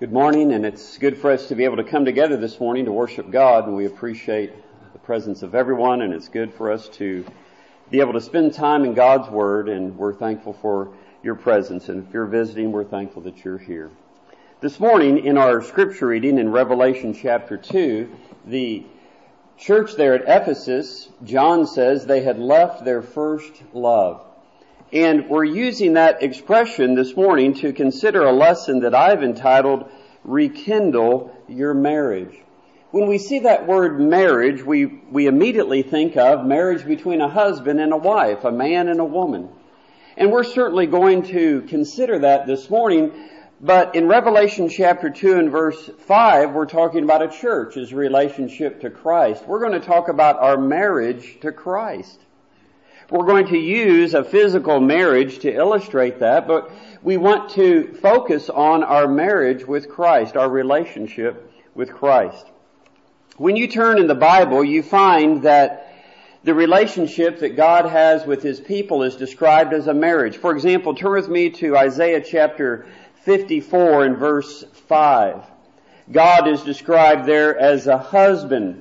Good morning, and it's good for us to be able to come together this morning to worship God, and we appreciate the presence of everyone, and it's good for us to be able to spend time in God's Word, and we're thankful for your presence, and if you're visiting, we're thankful that you're here. This morning, in our scripture reading in Revelation chapter 2, the church there at Ephesus, John says they had left their first love. And we're using that expression this morning to consider a lesson that I've entitled, Rekindle Your Marriage. When we see that word marriage, we immediately think of marriage between a husband and a wife, a man and a woman. And we're certainly going to consider that this morning, but in Revelation chapter 2 and verse 5, we're talking about a church's relationship to Christ. We're going to talk about our marriage to Christ. We're going to use a physical marriage to illustrate that, but we want to focus on our marriage with Christ, our relationship with Christ. When you turn in the Bible, you find that the relationship that God has with His people is described as a marriage. For example, turn with me to Isaiah chapter 54 and verse 5. God is described there as a husband.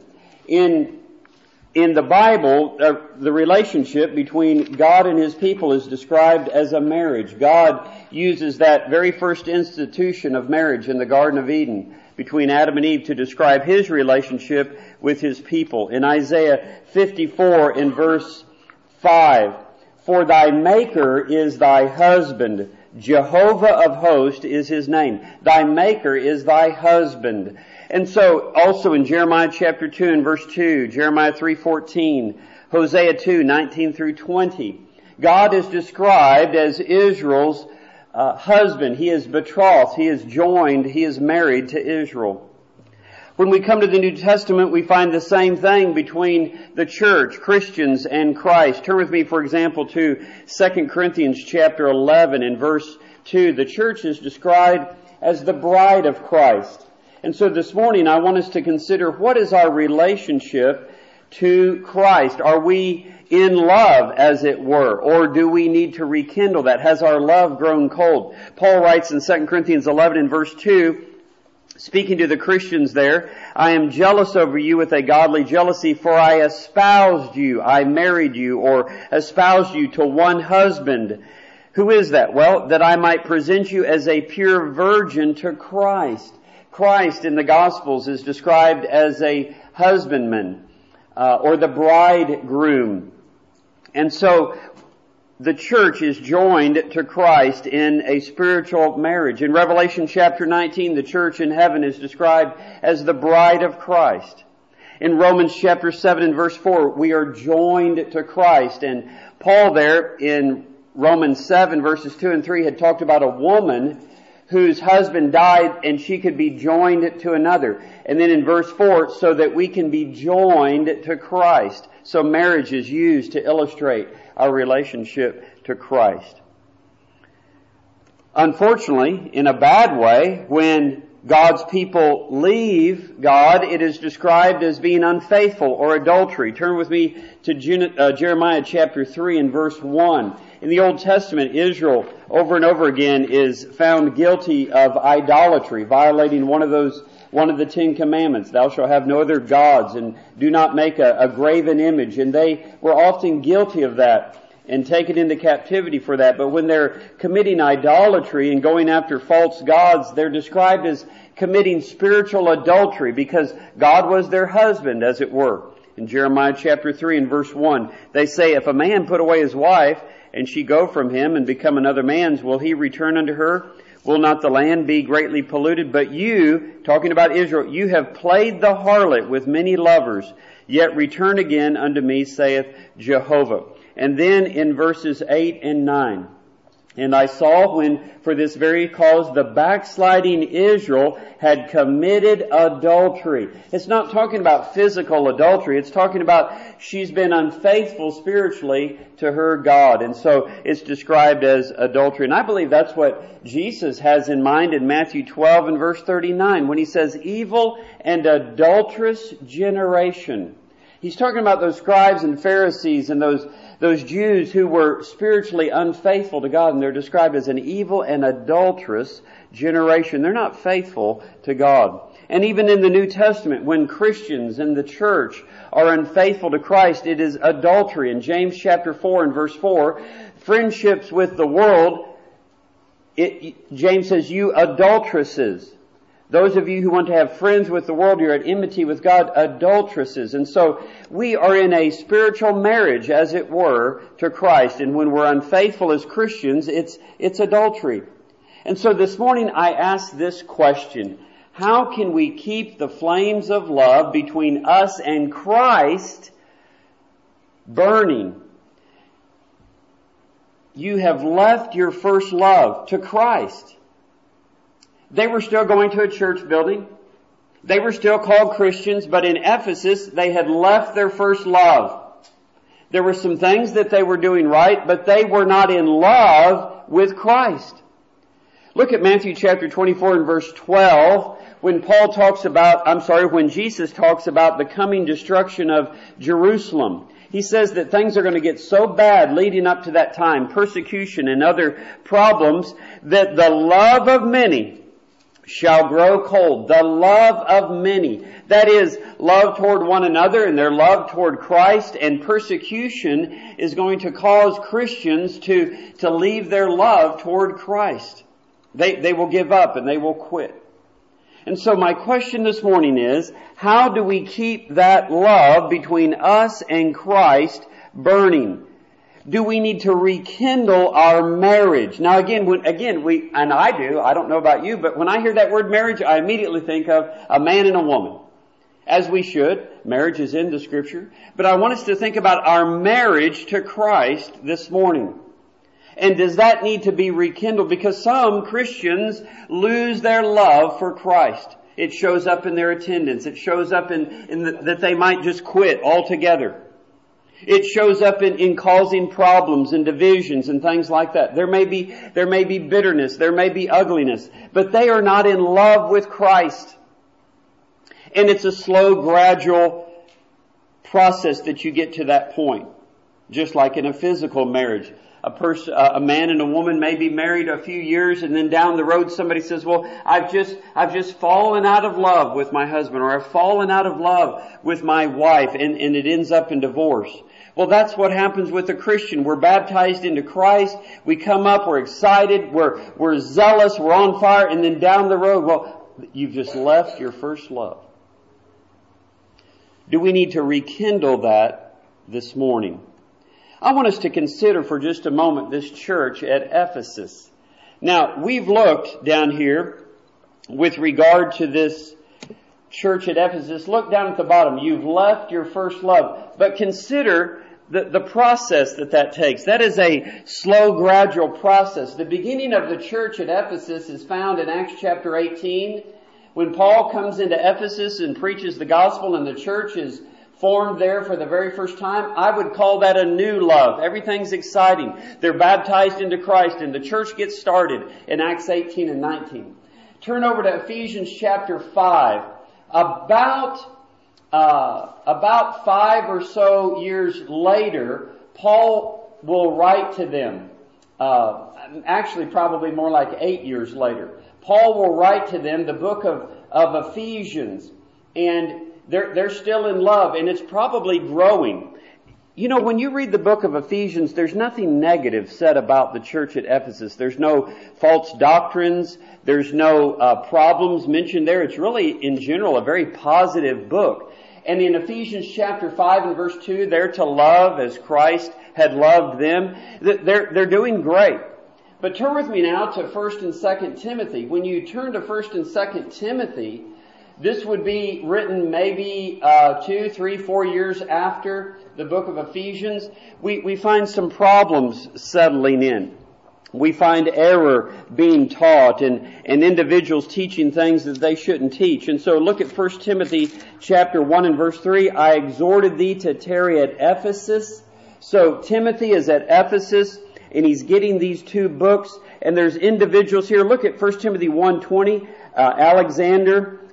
In the Bible, the relationship between God and His people is described as a marriage. God uses that very first institution of marriage in the Garden of Eden between Adam and Eve to describe His relationship with His people. In Isaiah 54 in verse 5, "For thy Maker is thy husband, Jehovah of hosts is His name." Thy Maker is thy husband. And so, also in Jeremiah chapter 2 and verse 2, Jeremiah 3:14, Hosea 2:19 through 20, God is described as Israel's husband. He is betrothed, He is joined, He is married to Israel. When we come to the New Testament, we find the same thing between the church, Christians, and Christ. Turn with me, for example, to 2 Corinthians chapter 11 and verse 2. The church is described as the bride of Christ. And so this morning I want us to consider, what is our relationship to Christ? Are we in love, as it were, or do we need to rekindle that? Has our love grown cold? Paul writes in 2 Corinthians 11 and verse 2, speaking to the Christians there, "I am jealous over you with a godly jealousy, for I espoused you, I married you, or espoused you to one husband." Who is that? Well, that I might present you as a pure virgin to Christ. Christ in the Gospels is described as a husbandman, or the bridegroom. And so the church is joined to Christ in a spiritual marriage. In Revelation chapter 19, the church in heaven is described as the bride of Christ. In Romans chapter 7 and verse 4, we are joined to Christ. And Paul there in Romans 7 verses 2 and 3 had talked about a woman whose husband died and she could be joined to another. And then in verse 4, so that we can be joined to Christ. So marriage is used to illustrate our relationship to Christ. Unfortunately, in a bad way, when God's people leave God, it is described as being unfaithful or adultery. Turn with me to Jeremiah chapter 3 and verse 1. In the Old Testament, Israel over and over again is found guilty of idolatry, violating one of the 10 Commandments. Thou shalt have no other gods, and do not make a graven image. And they were often guilty of that and taken into captivity for that. But when they're committing idolatry and going after false gods, they're described as committing spiritual adultery because God was their husband, as it were. In Jeremiah chapter 3 and verse 1, they say, "If a man put away his wife, and she go from him and become another man's, will he return unto her? Will not the land be greatly polluted? But you," talking about Israel, "you have played the harlot with many lovers, yet return again unto me, saith Jehovah." And then in verses 8 and 9, "And I saw when for this very cause the backsliding Israel had committed adultery." It's not talking about physical adultery. It's talking about she's been unfaithful spiritually to her God. And so it's described as adultery. And I believe that's what Jesus has in mind in Matthew 12 and verse 39 when He says, "Evil and adulterous generation." He's talking about those scribes and Pharisees and those Jews who were spiritually unfaithful to God, and they're described as an evil and adulterous generation. They're not faithful to God. And even in the New Testament, when Christians in the church are unfaithful to Christ, it is adultery. In James chapter 4 and verse 4, friendships with the world, James says, you adulteresses. Those of you who want to have friends with the world, you're at enmity with God, adulteresses. And so we are in a spiritual marriage, as it were, to Christ. And when we're unfaithful as Christians, it's adultery. And so this morning I ask this question: how can we keep the flames of love between us and Christ burning? You have left your first love to Christ. They were still going to a church building. They were still called Christians, but in Ephesus, they had left their first love. There were some things that they were doing right, but they were not in love with Christ. Look at Matthew chapter 24 and verse 12, when Jesus talks about the coming destruction of Jerusalem. He says that things are going to get so bad leading up to that time, persecution and other problems, that the love of many shall grow cold. The love of many. That is, love toward one another and their love toward Christ, and persecution is going to cause Christians to leave their love toward Christ. They will give up and they will quit. And so my question this morning is, how do we keep that love between us and Christ burning? Do we need to rekindle our marriage? Now I don't know about you, but when I hear that word marriage, I immediately think of a man and a woman. As we should. Marriage is in the Scripture. But I want us to think about our marriage to Christ this morning. And does that need to be rekindled? Because some Christians lose their love for Christ. It shows up in their attendance. It shows up that they might just quit altogether. It shows up in causing problems and divisions and things like that. There may be bitterness. There may be ugliness. But they are not in love with Christ. And it's a slow, gradual process that you get to that point. Just like in a physical marriage. A man and a woman may be married a few years, and then down the road somebody says, well, I've just fallen out of love with my husband, or I've fallen out of love with my wife, and it ends up in divorce. Well, that's what happens with a Christian. We're baptized into Christ. We come up, we're excited, we're zealous, we're on fire, and then down the road, well, you've just left your first love. Do we need to rekindle that this morning? I want us to consider for just a moment this church at Ephesus. Now, we've looked down here with regard to this church at Ephesus. Look down at the bottom. You've left your first love. But consider the process that takes. That is a slow, gradual process. The beginning of the church at Ephesus is found in Acts chapter 18. When Paul comes into Ephesus and preaches the gospel and the church is formed there for the very first time, I would call that a new love. Everything's exciting. They're baptized into Christ and the church gets started in Acts 18 and 19. Turn over to Ephesians chapter 5. About 5 or so years later, Paul will write to them. Actually, probably more like 8 years later. Paul will write to them the book of Ephesians. And they're still in love, and it's probably growing. You know, when you read the book of Ephesians, there's nothing negative said about the church at Ephesus. There's no false doctrines. There's no problems mentioned there. It's really, in general, a very positive book. And in Ephesians chapter 5 and verse 2, they're to love as Christ had loved them. They're doing great. But turn with me now to 1 and 2 Timothy. When you turn to 1 and 2 Timothy, this would be written maybe 2, 3, 4 years after the book of Ephesians. We find some problems settling in. We find error being taught and individuals teaching things that they shouldn't teach. And so look at 1 Timothy chapter 1 and verse 3. I exhorted thee to tarry at Ephesus. So Timothy is at Ephesus and he's getting these two books. And there's individuals here. Look at 1 Timothy 1:20. Alexander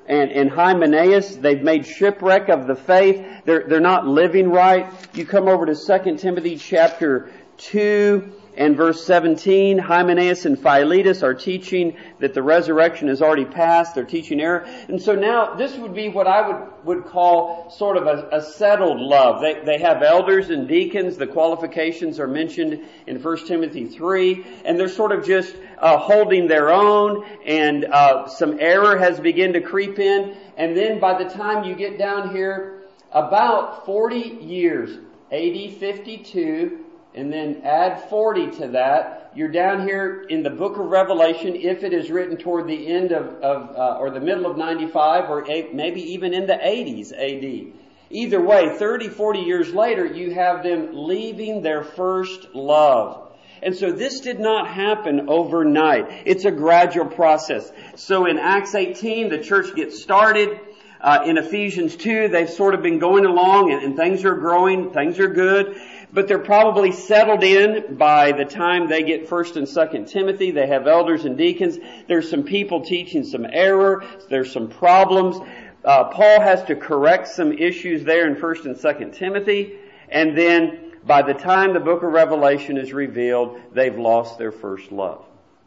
and Hymenaeus, they've made shipwreck of the faith. They're not living right. You come over to 2 Timothy chapter 2 and verse 17. Hymenaeus and Philetus are teaching that the resurrection has already passed. They're teaching error. And so now this would be what I would call sort of a settled love. They have elders and deacons. The qualifications are mentioned in 1 Timothy 3. And they're sort of just holding their own. And some error has begun to creep in. And then by the time you get down here, about 40 years, AD 52, and then add 40 to that, you're down here in the book of Revelation, if it is written toward the end or the middle of 95, or maybe even in the 80s AD. Either way, 30, 40 years later, you have them leaving their first love. And so this did not happen overnight. It's a gradual process. So in Acts 18, the church gets started. In Ephesians 2, they've sort of been going along and things are growing, things are good. But they're probably settled in by the time they get 1 and 2 Timothy. They have elders and deacons. There's some people teaching some error. There's some problems. Paul has to correct some issues there in 1 and 2 Timothy. And then by the time the book of Revelation is revealed, they've lost their first love.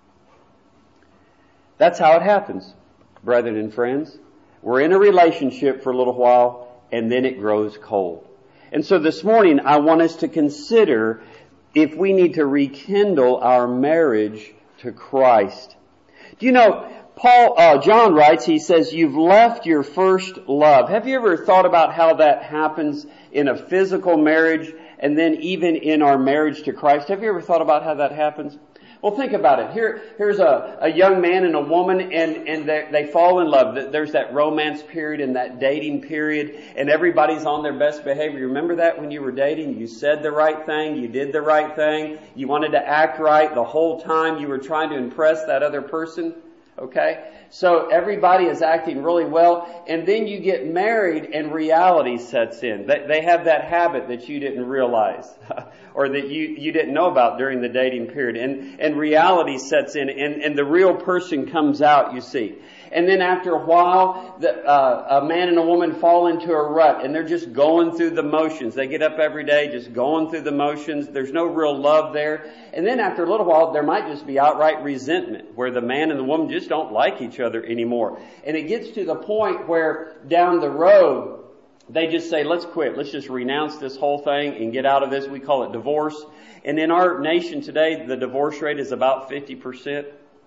That's how it happens, brethren and friends. We're in a relationship for a little while, and then it grows cold. And so this morning, I want us to consider if we need to rekindle our marriage to Christ. Do you know, John writes, he says, you've left your first love. Have you ever thought about how that happens in a physical marriage and then even in our marriage to Christ? Have you ever thought about how that happens? Well, think about it. Here's a young man and a woman, and they fall in love. There's that romance period and that dating period, and everybody's on their best behavior. Remember that when you were dating? You said the right thing. You did the right thing. You wanted to act right the whole time. You were trying to impress that other person. Okay? So everybody is acting really well, and then you get married and reality sets in. They have that habit that you didn't realize or that you didn't know about during the dating period. And reality sets in, and the real person comes out, you see. And then after a while, a man and a woman fall into a rut, and they're just going through the motions. They get up every day just going through the motions. There's no real love there. And then after a little while, there might just be outright resentment, where the man and the woman just don't like each other anymore. And it gets to the point where down the road, they just say, let's quit. Let's just renounce this whole thing and get out of this. We call it divorce. And in our nation today, the divorce rate is about 50%.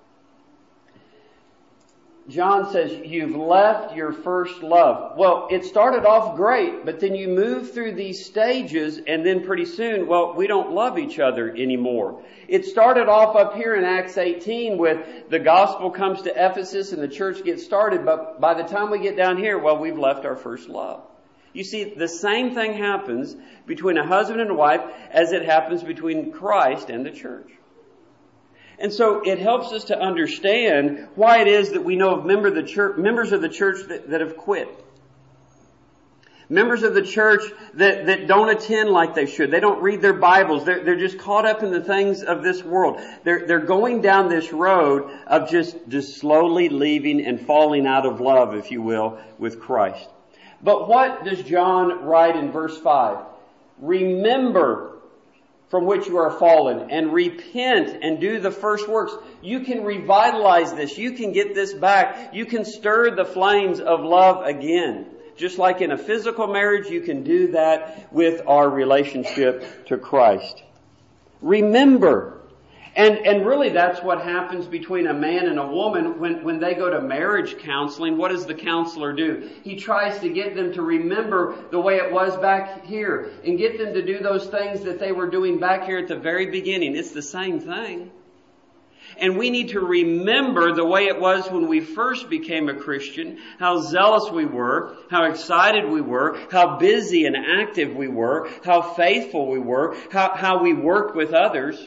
John says, you've left your first love. Well, it started off great, but then you move through these stages, and then pretty soon, we don't love each other anymore. It started off up here in Acts 18 with the gospel comes to Ephesus and the church gets started, but by the time we get down here, we've left our first love. You see, the same thing happens between a husband and a wife as it happens between Christ and the church. And so it helps us to understand why it is that we know of members of the church that have quit. Members of the church that don't attend like they should. They don't read their Bibles. They're just caught up in the things of this world. They're going down this road of just slowly leaving and falling out of love, if you will, with Christ. But what does John write in verse 5? Remember from which you are fallen, and repent and do the first works. You can revitalize this. You can get this back. You can stir the flames of love again. Just like in a physical marriage, you can do that with our relationship to Christ. Remember. And really that's what happens between a man and a woman when they go to marriage counseling. What does the counselor do? He tries to get them to remember the way it was back here and get them to do those things that they were doing back here at the very beginning. It's the same thing. And we need to remember the way it was when we first became a Christian, how zealous we were, how excited we were, how busy and active we were, how faithful we were, how we worked with others.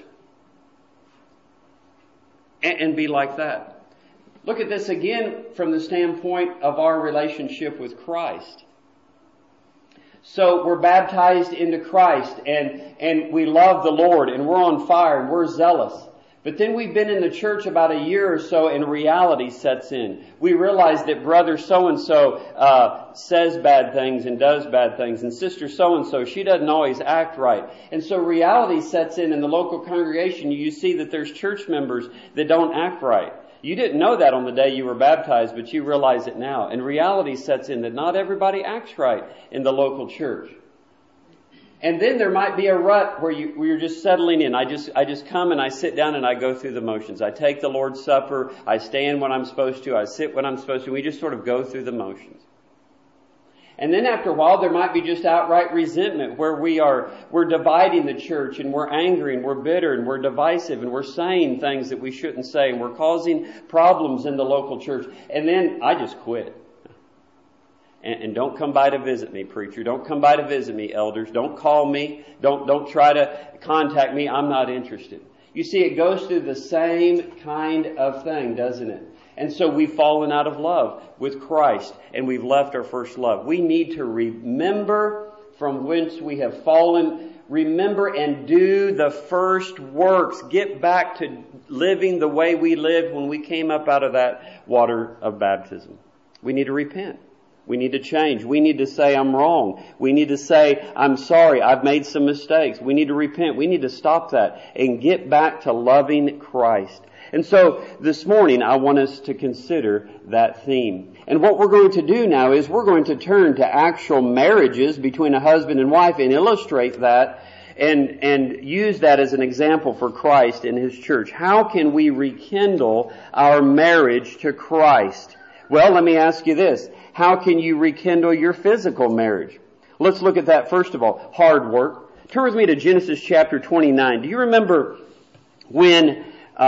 And be like that. Look at this again from the standpoint of our relationship with Christ. So we're baptized into Christ and we love the Lord and we're on fire and we're zealous. But then we've been in the church about a year or so and reality sets in. We realize that brother so-and-so says bad things and does bad things, and sister so-and-so, she doesn't always act right. And so reality sets in the local congregation. You see that there's church members that don't act right. You didn't know that on the day you were baptized, but you realize it now. And reality sets in that not everybody acts right in the local church. And then there might be a rut where you're just settling in. I just come and I sit down and I go through the motions. I take the Lord's Supper. I stand when I'm supposed to. I sit when I'm supposed to. We just sort of go through the motions. And then after a while, there might be just outright resentment where we're dividing the church and we're angry and we're bitter and we're divisive and we're saying things that we shouldn't say and we're causing problems in the local church. And then I just quit. And don't come by to visit me, preacher. Don't come by to visit me, elders. Don't call me. Don't try to contact me. I'm not interested. You see, it goes through the same kind of thing, doesn't it? And so we've fallen out of love with Christ and we've left our first love. We need to remember from whence we have fallen. Remember and do the first works. Get back to living the way we lived when we came up out of that water of baptism. We need to repent. We need to change. We need to say, I'm wrong. We need to say, I'm sorry. I've made some mistakes. We need to repent. We need to stop that and get back to loving Christ. And so this morning, I want us to consider that theme. And what we're going to do now is we're going to turn to actual marriages between a husband and wife and illustrate that and use that as an example for Christ and His church. How can we rekindle our marriage to Christ? Well, let me ask you this. How can you rekindle your physical marriage? Let's look at that first of all. Hard work. Turn with me to Genesis chapter 29. Do you remember when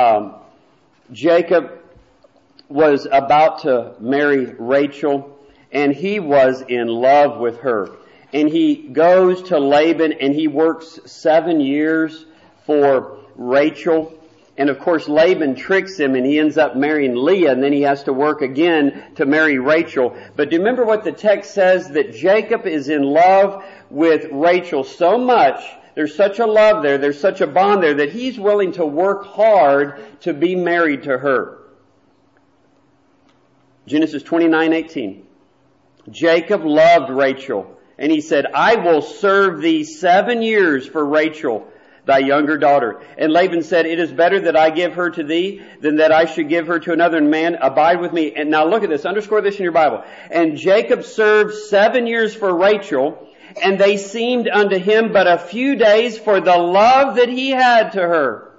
Jacob was about to marry Rachel and he was in love with her? And he goes to Laban and he works 7 years for Rachel. And of course Laban tricks him and he ends up marrying Leah, and then he has to work again to marry Rachel. But do you remember what the text says? That Jacob is in love with Rachel so much, there's such a love there, there's such a bond there, that he's willing to work hard to be married to her. Genesis 29:18. Jacob loved Rachel, and he said, I will serve thee 7 years for Rachel, thy younger daughter. And Laban said, it is better that I give her to thee than that I should give her to another man. Abide with me. And now look at this. Underscore this in your Bible. And Jacob served 7 years for Rachel, and they seemed unto him but a few days for the love that he had to her.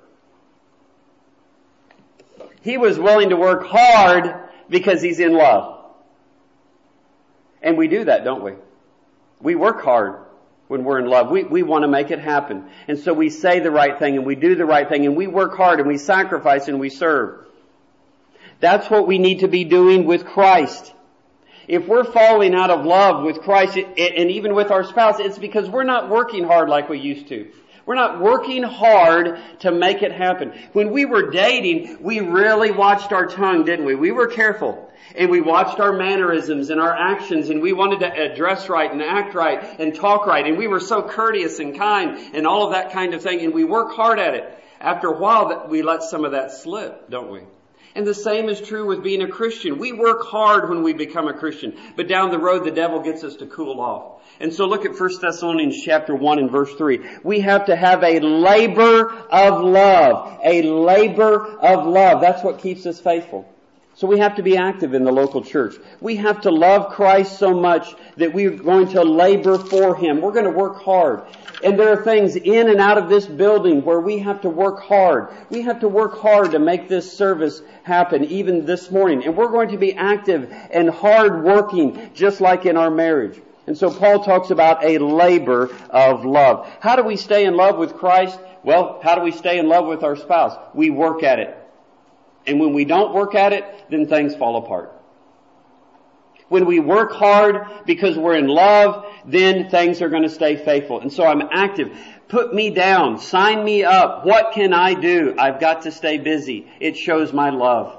He was willing to work hard because he's in love. And we do that, don't we? We work hard when we're in love. We want to make it happen. And so we say the right thing and we do the right thing and we work hard and we sacrifice and we serve. That's what we need to be doing with Christ. If we're falling out of love with Christ and even with our spouse, it's because we're not working hard like we used to. We're not working hard to make it happen. When we were dating, we really watched our tongue, didn't we? We were careful. And we watched our mannerisms and our actions, and we wanted to dress right and act right and talk right. And we were so courteous and kind and all of that kind of thing. And we work hard at it. After a while, we let some of that slip, don't we? And the same is true with being a Christian. We work hard when we become a Christian. But down the road, the devil gets us to cool off. And so look at 1 Thessalonians chapter 1 and verse 3. We have to have a labor of love. A labor of love. That's what keeps us faithful. So we have to be active in the local church. We have to love Christ so much that we're going to labor for Him. We're going to work hard. And there are things in and out of this building where we have to work hard. We have to work hard to make this service happen, even this morning. And we're going to be active and hard working, just like in our marriage. And so Paul talks about a labor of love. How do we stay in love with Christ? Well, how do we stay in love with our spouse? We work at it. And when we don't work at it, then things fall apart. When we work hard because we're in love, then things are going to stay faithful. And so I'm active. Put me down. Sign me up. What can I do? I've got to stay busy. It shows my love.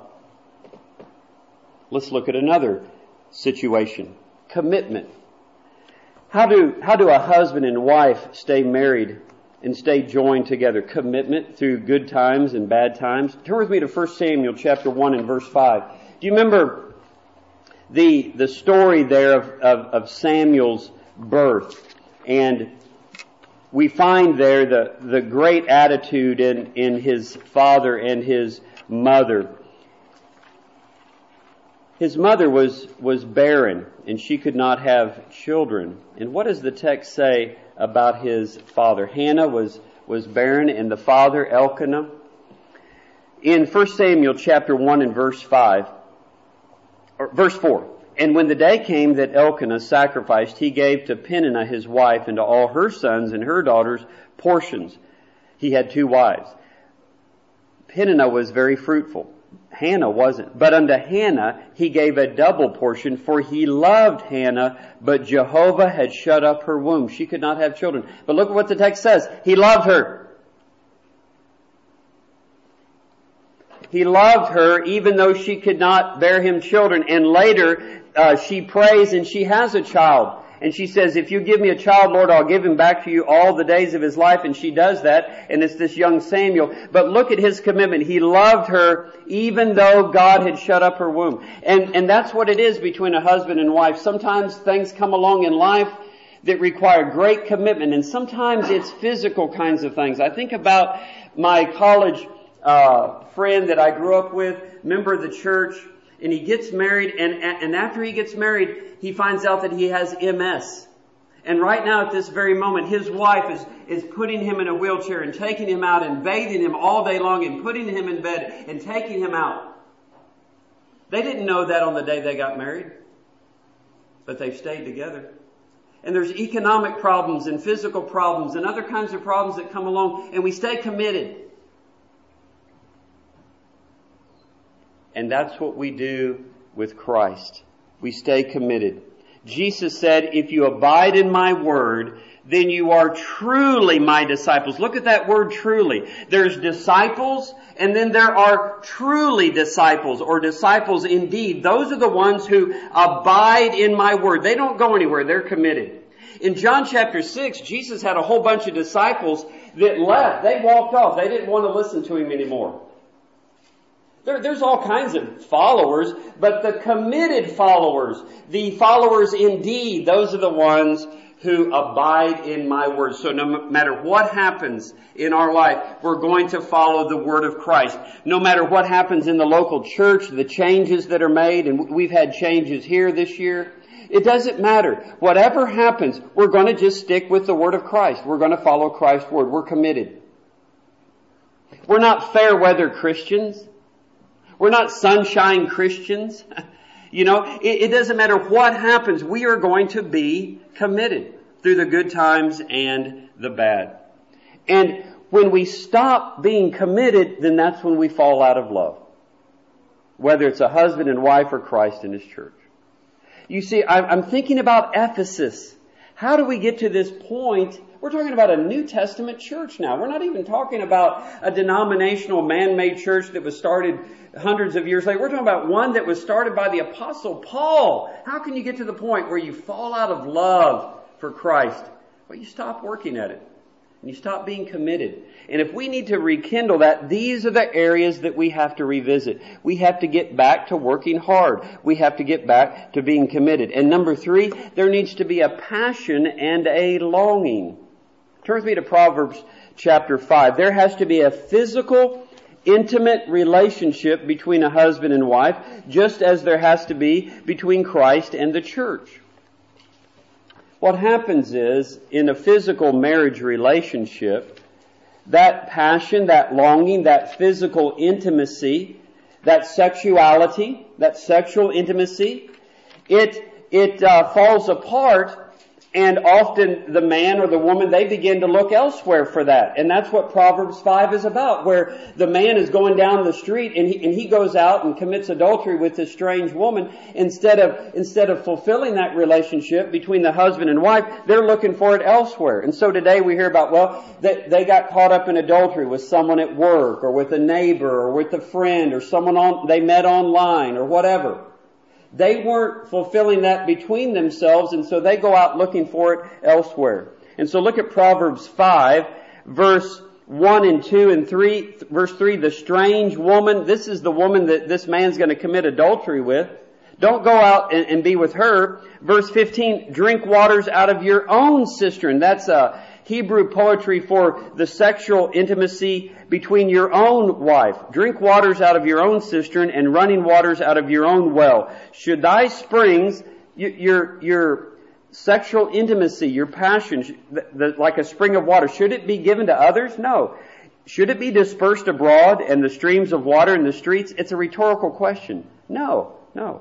Let's look at another situation. Commitment. How do a husband and wife stay married and stay joined together. Commitment through good times and bad times. Turn with me to 1 Samuel chapter 1 and verse 5. Do you remember the story there of Samuel's birth? And we find there the great attitude in his father and his mother. His mother was barren, and she could not have children. And what does the text say about his father? Hannah was barren, and the father, Elkanah. In 1 Samuel chapter 1 and verse 5, or verse 4, and when the day came that Elkanah sacrificed, he gave to Peninnah his wife and to all her sons and her daughters portions. He had 2 wives. Peninnah was very fruitful. Hannah wasn't. But unto Hannah he gave a double portion, for he loved Hannah, but Jehovah had shut up her womb. She could not have children. But look at what the text says. He loved her. He loved her even though she could not bear him children. And later she prays and she has a child. And she says, if you give me a child, Lord, I'll give him back to you all the days of his life. And she does that. And it's this young Samuel. But look at his commitment. He loved her even though God had shut up her womb. And that's what it is between a husband and wife. Sometimes things come along in life that require great commitment. And sometimes it's physical kinds of things. I think about my college friend that I grew up with, member of the church. And he gets married, and after he gets married, he finds out that he has MS. And right now at this very moment, his wife is putting him in a wheelchair and taking him out and bathing him all day long and putting him in bed and taking him out. They didn't know that on the day they got married, but they've stayed together. And there's economic problems and physical problems and other kinds of problems that come along, and we stay committed. And that's what we do with Christ. We stay committed. Jesus said, if you abide in my word, then you are truly my disciples. Look at that word truly. There's disciples, and then there are truly disciples, or disciples indeed. Those are the ones who abide in my word. They don't go anywhere. They're committed. In John chapter 6, Jesus had a whole bunch of disciples that left. They walked off. They didn't want to listen to him anymore. There's all kinds of followers, but the committed followers, the followers indeed, those are the ones who abide in my word. So no matter what happens in our life, we're going to follow the word of Christ. No matter what happens in the local church, the changes that are made, and we've had changes here this year, it doesn't matter. Whatever happens, we're going to just stick with the word of Christ. We're going to follow Christ's word. We're committed. We're not fair weather Christians. We're not sunshine Christians. You know, it doesn't matter what happens. We are going to be committed through the good times and the bad. And when we stop being committed, then that's when we fall out of love. Whether it's a husband and wife or Christ in his church. You see, I'm thinking about Ephesus. How do we get to this point? We're talking about a New Testament church now. We're not even talking about a denominational man-made church that was started hundreds of years later. We're talking about one that was started by the Apostle Paul. How can you get to the point where you fall out of love for Christ? Well, you stop working at it. And you stop being committed. And if we need to rekindle that, these are the areas that we have to revisit. We have to get back to working hard. We have to get back to being committed. And number 3, there needs to be a passion and a longing. Turn with me to Proverbs chapter 5. There has to be a physical, intimate relationship between a husband and wife, just as there has to be between Christ and the church. What happens is, in a physical marriage relationship, that passion, that longing, that physical intimacy, that sexuality, that sexual intimacy, it falls apart. And often the man or the woman, they begin to look elsewhere for that. And that's what Proverbs 5 is about, where the man is going down the street and he goes out and commits adultery with this strange woman. Instead of fulfilling that relationship between the husband and wife, they're looking for it elsewhere. And so today we hear about, well, they got caught up in adultery with someone at work or with a neighbor or with a friend or someone they met online or whatever. They weren't fulfilling that between themselves, and so they go out looking for it elsewhere. And so look at Proverbs 5, verse 1 and 2 and 3, verse 3, the strange woman, this is the woman that this man's going to commit adultery with. Don't go out and be with her. Verse 15, drink waters out of your own cistern. That's Hebrew poetry for the sexual intimacy between your own wife. Drink waters out of your own cistern and running waters out of your own well. Should thy springs, your sexual intimacy, your passion, like a spring of water, should it be given to others? No. Should it be dispersed abroad and the streams of water in the streets? It's a rhetorical question. No.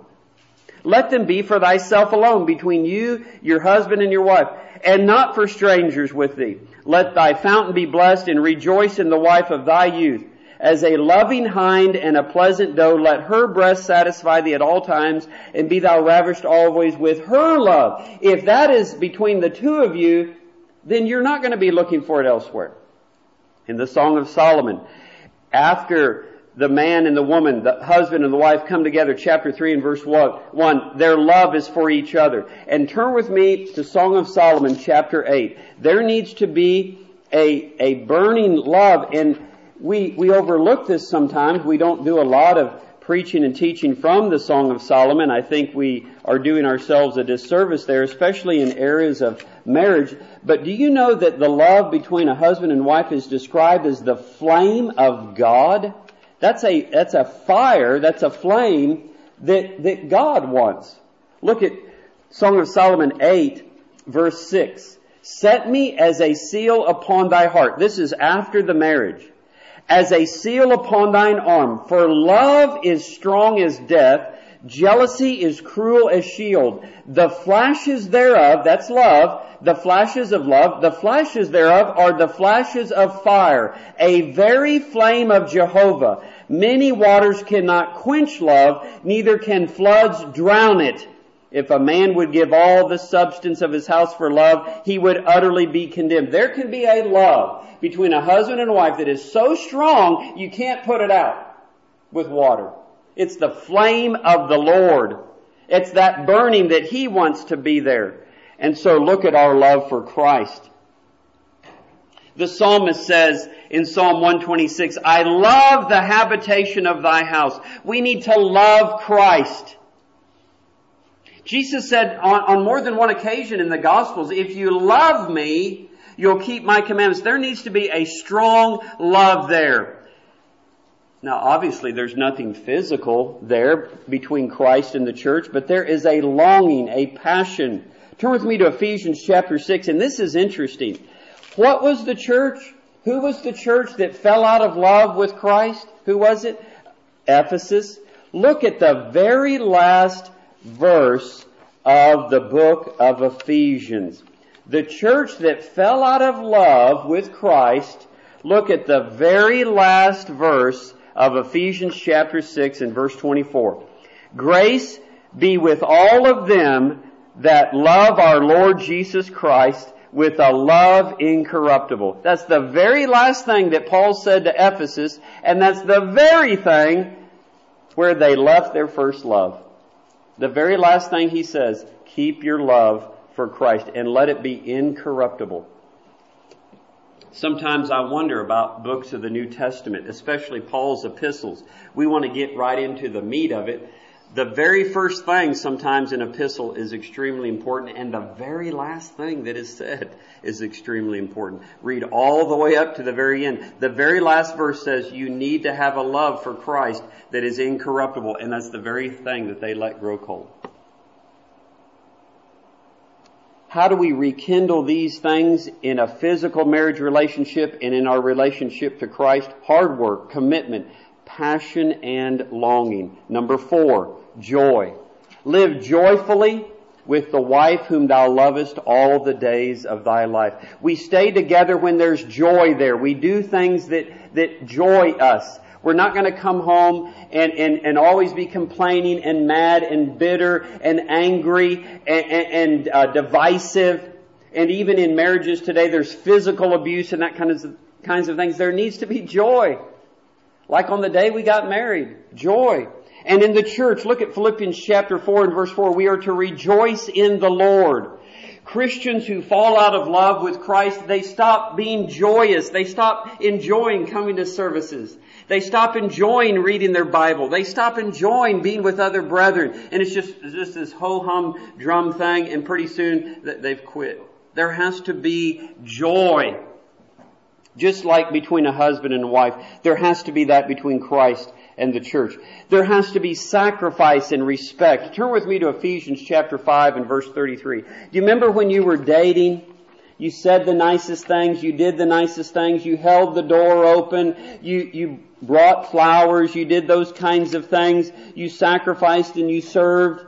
Let them be for thyself alone, between you, your husband, and your wife, and not for strangers with thee. Let thy fountain be blessed, and rejoice in the wife of thy youth. As a loving hind and a pleasant doe, let her breast satisfy thee at all times, and be thou ravished always with her love. If that is between the two of you, then you're not going to be looking for it elsewhere. In the Song of Solomon, after the man and the woman, the husband and the wife come together, chapter 3 and verse 1, their love is for each other. And turn with me to Song of Solomon, chapter 8. There needs to be a burning love, and we overlook this sometimes. We don't do a lot of preaching and teaching from the Song of Solomon. I think we are doing ourselves a disservice there, especially in areas of marriage. But do you know that the love between a husband and wife is described as the flame of God? That's a fire, that's a flame that God wants. Look at Song of Solomon 8, verse 6. Set me as a seal upon thy heart. This is after the marriage. As a seal upon thine arm. For love is strong as death. Jealousy is cruel as shield. The flashes thereof, that's love, the flashes of love, the flashes thereof are the flashes of fire, a very flame of Jehovah. Many waters cannot quench love, neither can floods drown it. If a man would give all the substance of his house for love, he would utterly be condemned. There can be a love between a husband and a wife that is so strong, you can't put it out with water. It's the flame of the Lord. It's that burning that He wants to be there. And so look at our love for Christ. The psalmist says in Psalm 126, I love the habitation of thy house. We need to love Christ. Jesus said on more than one occasion in the Gospels, if you love me, you'll keep my commandments. There needs to be a strong love there. Now, obviously, there's nothing physical there between Christ and the church, but there is a longing, a passion. Turn with me to Ephesians chapter 6, and this is interesting. What was the church? Who was the church that fell out of love with Christ? Who was it? Ephesus. Look at the very last verse of the book of Ephesians. The church that fell out of love with Christ, look at the very last verse of Ephesians chapter 6 and verse 24. Grace be with all of them that love our Lord Jesus Christ with a love incorruptible. That's the very last thing that Paul said to Ephesus, and that's the very thing where they left their first love. The very last thing he says, keep your love for Christ and let it be incorruptible. Sometimes I wonder about books of the New Testament, especially Paul's epistles. We want to get right into the meat of it. The very first thing sometimes in an epistle is extremely important, and the very last thing that is said is extremely important. Read all the way up to the very end. The very last verse says you need to have a love for Christ that is incorruptible, and that's the very thing that they let grow cold. How do we rekindle these things in a physical marriage relationship and in our relationship to Christ? Hard work, commitment, passion, and longing. Number 4, joy. Live joyfully with the wife whom thou lovest all the days of thy life. We stay together when there's joy there. We do things that joy us. We're not going to come home and always be complaining and mad and bitter and angry and divisive. And even in marriages today, there's physical abuse and that kinds of things. There needs to be joy. Like on the day we got married. Joy. And in the church, look at Philippians chapter 4 and verse 4. We are to rejoice in the Lord. Christians who fall out of love with Christ, they stop being joyous. They stop enjoying coming to services. They stop enjoying reading their Bible. They stop enjoying being with other brethren. And it's just this ho-hum drum thing, and pretty soon they've quit. There has to be joy. Just like between a husband and a wife, there has to be that between Christ and the church. There has to be sacrifice and respect. Turn with me to Ephesians chapter 5 and verse 33. Do you remember when you were dating? You said the nicest things. You did the nicest things. You held the door open. You brought flowers. You did those kinds of things. You sacrificed and you served.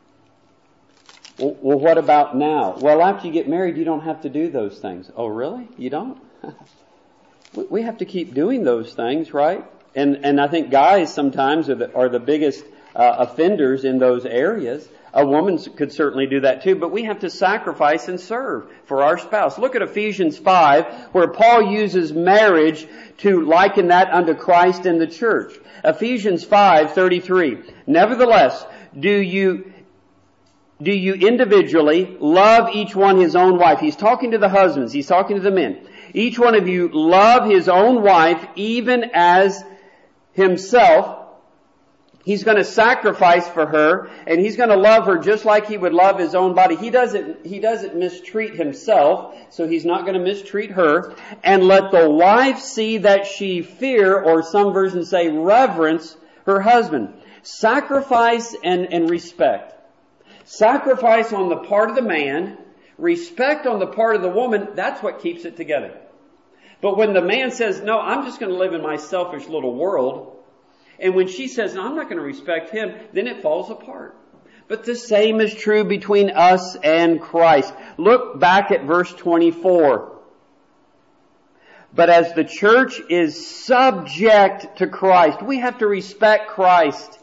Well, what about now? Well, after you get married, you don't have to do those things. Oh, really? You don't? We have to keep doing those things, right? And I think guys sometimes are the biggest offenders in those areas. A woman could certainly do that too, but we have to sacrifice and serve for our spouse. Look at Ephesians 5, where Paul uses marriage to liken that unto Christ and the church. Ephesians 5:33. Nevertheless, do you individually love each one his own wife? He's talking to the husbands. He's talking to the men. Each one of you love his own wife even as himself. He's going to sacrifice for her, and he's going to love her just like he would love his own body. He doesn't mistreat himself, so he's not going to mistreat her. And let the wife see that she fear, or some versions say reverence, her husband. Sacrifice and respect. Sacrifice on the part of the man, respect on the part of the woman, that's what keeps it together. But when the man says, no, I'm just going to live in my selfish little world, and when she says, no, I'm not going to respect him, then it falls apart. But the same is true between us and Christ. Look back at verse 24. But as the church is subject to Christ, we have to respect Christ.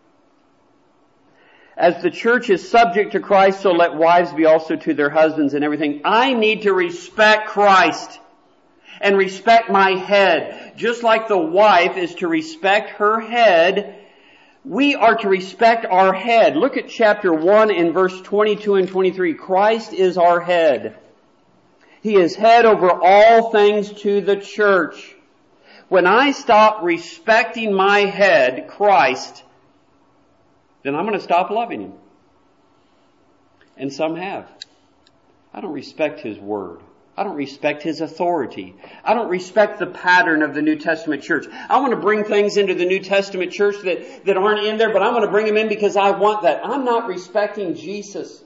As the church is subject to Christ, so let wives be also to their husbands and everything. I need to respect Christ and respect my head. Just like the wife is to respect her head, we are to respect our head. Look at chapter 1 and verse 22 and 23. Christ is our head. He is head over all things to the church. When I stop respecting my head, Christ, then I'm going to stop loving him. And some have. I don't respect his word. I don't respect his authority. I don't respect the pattern of the New Testament church. I want to bring things into the New Testament church that aren't in there, but I'm going to bring them in because I want that. I'm not respecting Jesus.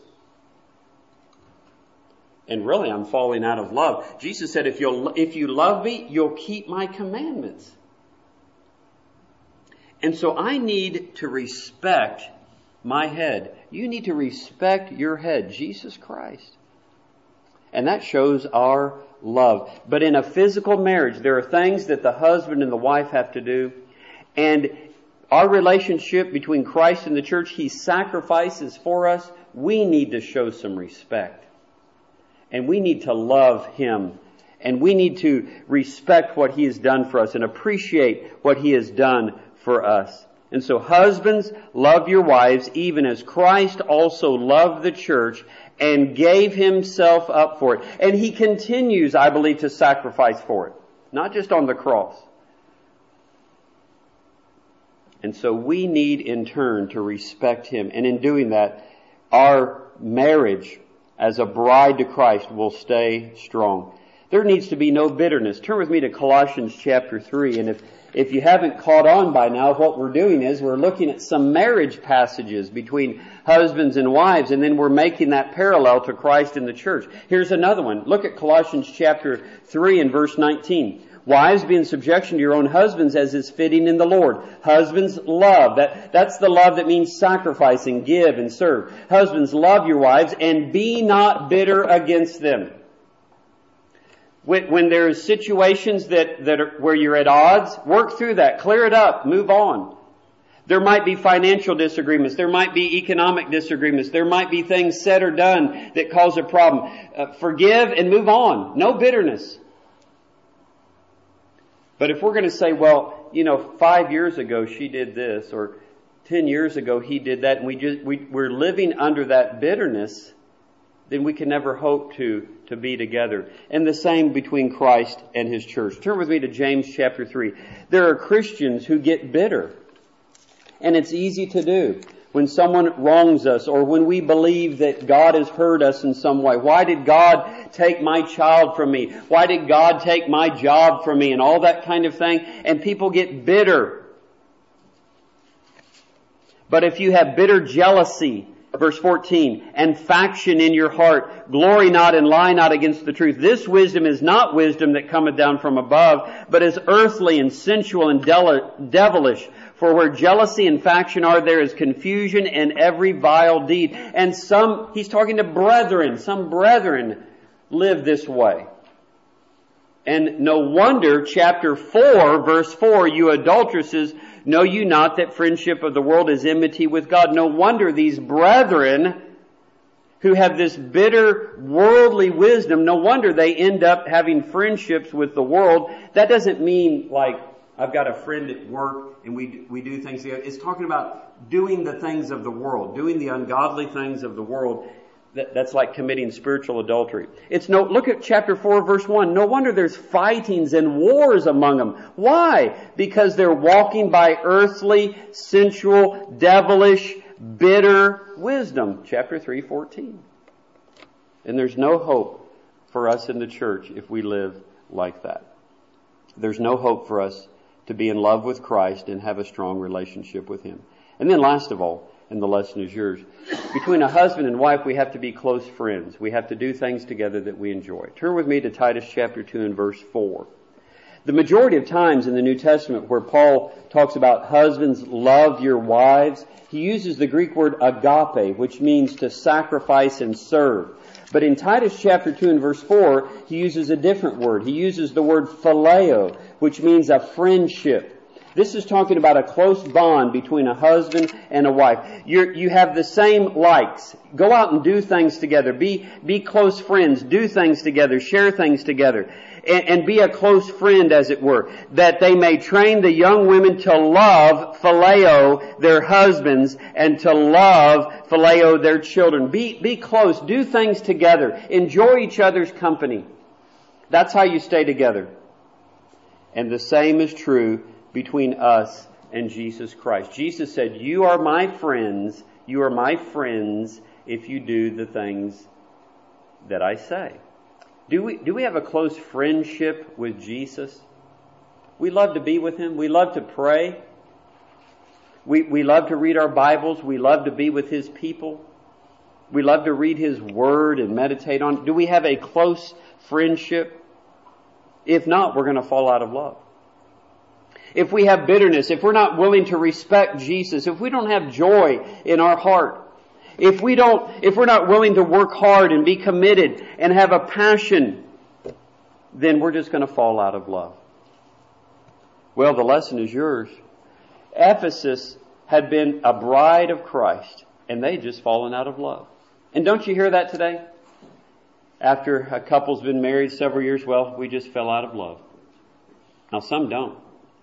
And really, I'm falling out of love. Jesus said, if you love me, you'll keep my commandments. And so I need to respect my head. You need to respect your head, Jesus Christ. And that shows our love. But in a physical marriage, there are things that the husband and the wife have to do. And our relationship between Christ and the church, he sacrifices for us. We need to show some respect. And we need to love him. And we need to respect what he has done for us and appreciate what he has done for us. And so husbands, love your wives even as Christ also loved the church and gave himself up for it. And he continues, I believe, to sacrifice for it. Not just on the cross. And so we need in turn to respect him. And in doing that, our marriage as a bride to Christ will stay strong. There needs to be no bitterness. Turn with me to Colossians chapter 3. And if you haven't caught on by now, what we're doing is we're looking at some marriage passages between husbands and wives, and then we're making that parallel to Christ and the church. Here's another one. Look at Colossians chapter 3 and verse 19. Wives, be in subjection to your own husbands as is fitting in the Lord. Husbands, love. That's the love that means sacrifice and give and serve. Husbands, love your wives and be not bitter against them. When there's situations that are where you're at odds, work through that, clear it up, move on. There might be financial disagreements. There might be economic disagreements. There might be things said or done that cause a problem. Forgive and move on. No bitterness. But if we're going to say, well, 5 years ago she did this, or 10 years ago he did that, and we're living under that bitterness, then we can never hope to be together. And the same between Christ and His church. Turn with me to James chapter 3. There are Christians who get bitter. And it's easy to do. When someone wrongs us or when we believe that God has hurt us in some way. Why did God take my child from me? Why did God take my job from me? And all that kind of thing. And people get bitter. But if you have bitter jealousy, verse 14, and faction in your heart, glory not and lie not against the truth. This wisdom is not wisdom that cometh down from above, but is earthly and sensual and devilish. For where jealousy and faction are, there is confusion and every vile deed. And he's talking to brethren, some brethren live this way. And no wonder, chapter 4, verse 4, you adulteresses, know you not that friendship of the world is enmity with God? No wonder these brethren who have this bitter worldly wisdom, no wonder they end up having friendships with the world. That doesn't mean like, I've got a friend at work and we do things together. It's talking about doing the things of the world, doing the ungodly things of the world. That's like committing spiritual adultery. Look at chapter 4, verse 1. No wonder there's fightings and wars among them. Why? Because they're walking by earthly, sensual, devilish, bitter wisdom. Chapter 3:14. And there's no hope for us in the church if we live like that. There's no hope for us to be in love with Christ and have a strong relationship with Him. And then last of all, and the lesson is yours, between a husband and wife, we have to be close friends. We have to do things together that we enjoy. Turn with me to Titus chapter 2 and verse 4. The majority of times in the New Testament where Paul talks about husbands, love your wives, he uses the Greek word agape, which means to sacrifice and serve. But in Titus chapter 2 and verse 4, he uses a different word. He uses the word phileo, which means a friendship. This is talking about a close bond between a husband and a wife. You have the same likes. Go out and do things together. Be close friends. Do things together. Share things together. And be a close friend, as it were. That they may train the young women to love, phileo, their husbands, and to love, phileo, their children. Be close. Do things together. Enjoy each other's company. That's how you stay together. And the same is true between us and Jesus Christ. Jesus said, you are my friends if you do the things that I say. Do we have a close friendship with Jesus? We love to be with Him. We love to pray. We love to read our Bibles. We love to be with His people. We love to read His Word and meditate on it. Do we have a close friendship? If not, we're going to fall out of love. If we have bitterness, if we're not willing to respect Jesus, if we don't have joy in our heart, if we're not willing to work hard and be committed and have a passion, then we're just going to fall out of love. Well, the lesson is yours. Ephesus had been a bride of Christ, and they just fallen out of love. And don't you hear that today? After a couple's been married several years, well, we just fell out of love. Now, some don't.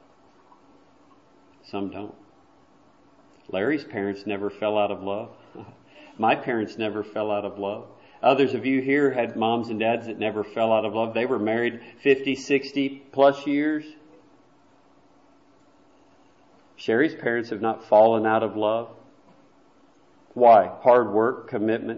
Some don't. Larry's parents never fell out of love. My parents never fell out of love. Others of you here had moms and dads that never fell out of love. They were married 50, 60 plus years. Sherry's parents have not fallen out of love. Why? Hard work, commitment,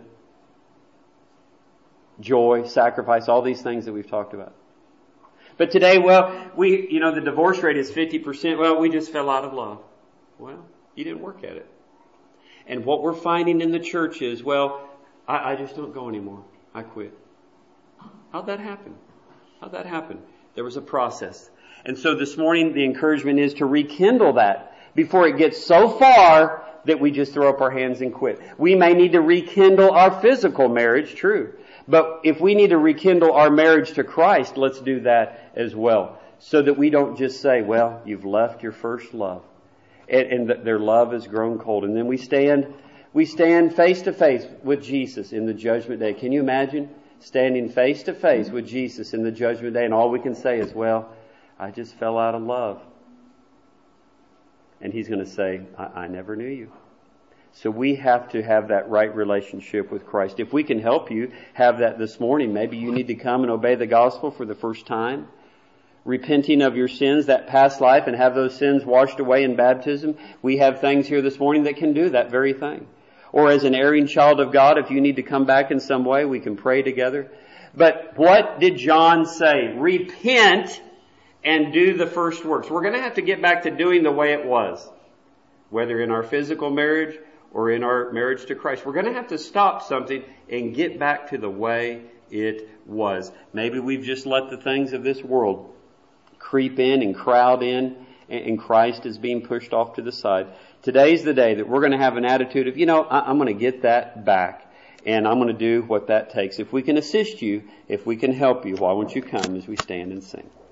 joy, sacrifice, all these things that we've talked about. But today, the divorce rate is 50%. Well, we just fell out of love. Well, you didn't work at it. And what we're finding in the church is, I just don't go anymore. I quit. How'd that happen? There was a process. And so this morning, the encouragement is to rekindle that before it gets so far that we just throw up our hands and quit. We may need to rekindle our physical marriage, true. But if we need to rekindle our marriage to Christ, let's do that as well. So that we don't just say, well, you've left your first love. And their love has grown cold. And then we stand face to face with Jesus in the judgment day. Can you imagine standing face to face with Jesus in the judgment day? And all we can say is, well, I just fell out of love. And He's going to say, I never knew you. So we have to have that right relationship with Christ. If we can help you have that this morning, maybe you need to come and obey the gospel for the first time, repenting of your sins, that past life, and have those sins washed away in baptism. We have things here this morning that can do that very thing. Or as an erring child of God, if you need to come back in some way, we can pray together. But what did John say? Repent and do the first works. We're going to have to get back to doing the way it was, whether in our physical marriage or in our marriage to Christ. We're going to have to stop something and get back to the way it was. Maybe we've just let the things of this world creep in and crowd in, and Christ is being pushed off to the side. Today's the day that we're going to have an attitude of, I'm going to get that back, and I'm going to do what that takes. If we can assist you, if we can help you, why won't you come as we stand and sing?